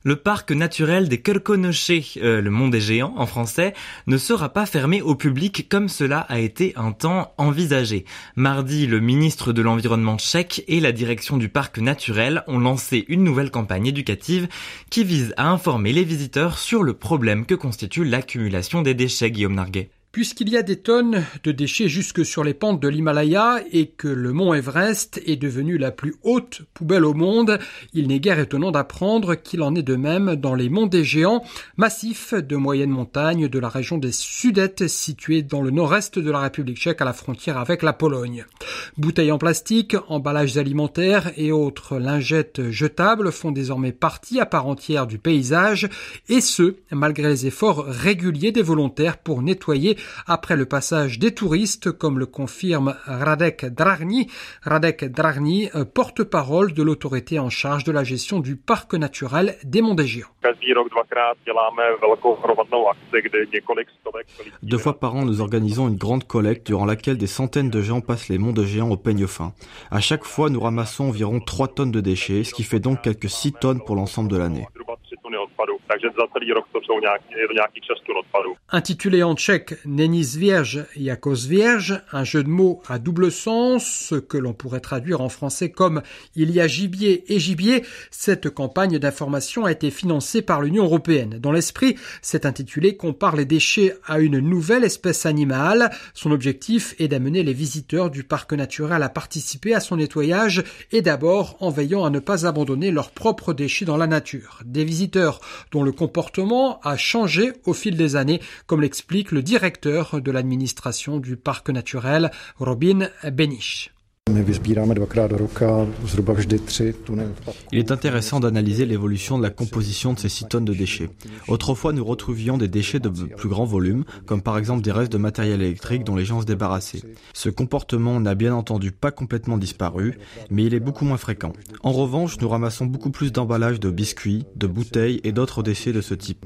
Le parc naturel des Krkonoše, le mont des géants en français, ne sera pas fermé au public comme cela a été un temps envisagé. Mardi, le ministre de l'Environnement tchèque et la direction du parc naturel ont lancé une nouvelle campagne éducative qui vise à informer les visiteurs sur le problème que constitue l'accumulation des déchets, Guillaume Narguet. Puisqu'il y a des tonnes de déchets jusque sur les pentes de l'Himalaya et que le mont Everest est devenu la plus haute poubelle au monde, il n'est guère étonnant d'apprendre qu'il en est de même dans les monts des géants, massifs de moyenne montagne de la région des Sudètes situés dans le nord-est de la République tchèque à la frontière avec la Pologne. Bouteilles en plastique, emballages alimentaires et autres lingettes jetables font désormais partie à part entière du paysage et ce, malgré les efforts réguliers des volontaires pour nettoyer après le passage des touristes, comme le confirme Radek Drahni, porte-parole de l'autorité en charge de la gestion du parc naturel des Monts des Géants. 2 fois par an, nous organisons une grande collecte durant laquelle des centaines de gens passent les monts de géants au peigne fin. À chaque fois, nous ramassons environ 3 tonnes de déchets, ce qui fait donc quelques 6 tonnes pour l'ensemble de l'année. Intitulé en tchèque Není zvierž jako zvierž, un jeu de mots à double sens, ce que l'on pourrait traduire en français comme il y a gibier et gibier, cette campagne d'information a été financée par l'Union européenne. Dans l'esprit, cet intitulé compare les déchets à une nouvelle espèce animale. Son objectif est d'amener les visiteurs du parc naturel à participer à son nettoyage et d'abord en veillant à ne pas abandonner leurs propres déchets dans la nature. Des visiteurs dont le comportement a changé au fil des années, comme l'explique le directeur de l'administration du parc naturel, Robin Beniš. Il est intéressant d'analyser l'évolution de la composition de ces 6 tonnes de déchets. Autrefois, nous retrouvions des déchets de plus grand volume, comme par exemple des restes de matériel électrique dont les gens se débarrassaient. Ce comportement n'a bien entendu pas complètement disparu, mais il est beaucoup moins fréquent. En revanche, nous ramassons beaucoup plus d'emballages de biscuits, de bouteilles et d'autres déchets de ce type.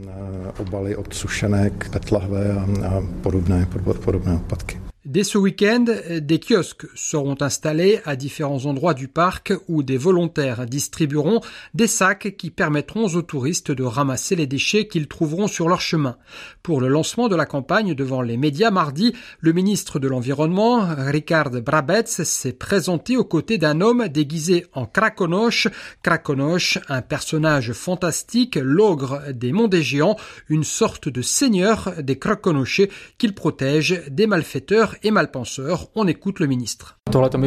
Dès ce week-end, des kiosques seront installés à différents endroits du parc où des volontaires distribueront des sacs qui permettront aux touristes de ramasser les déchets qu'ils trouveront sur leur chemin. Pour le lancement de la campagne devant les médias mardi, le ministre de l'Environnement, Richard Brabec, s'est présenté aux côtés d'un homme déguisé en Krkonoš. Krkonoš, un personnage fantastique, l'ogre des Monts des Géants, une sorte de seigneur des Krkonoše qu'il protège des malfaiteurs et malpenseurs. On écoute le ministre.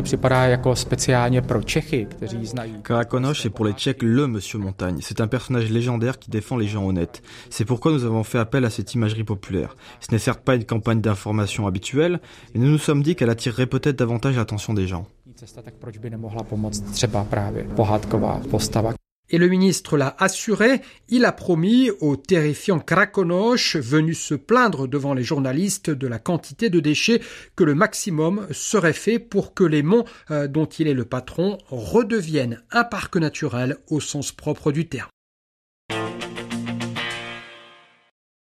Krkonoš est pour les Tchèques le Monsieur Montagne. C'est un personnage légendaire qui défend les gens honnêtes. C'est pourquoi nous avons fait appel à cette imagerie populaire. Ce n'est certes pas une campagne d'information habituelle, mais nous nous sommes dit qu'elle attirerait peut-être davantage l'attention des gens. Et le ministre l'a assuré, il a promis au terrifiant Krkonoš, venu se plaindre devant les journalistes de la quantité de déchets, que le maximum serait fait pour que les monts dont il est le patron redeviennent un parc naturel au sens propre du terme.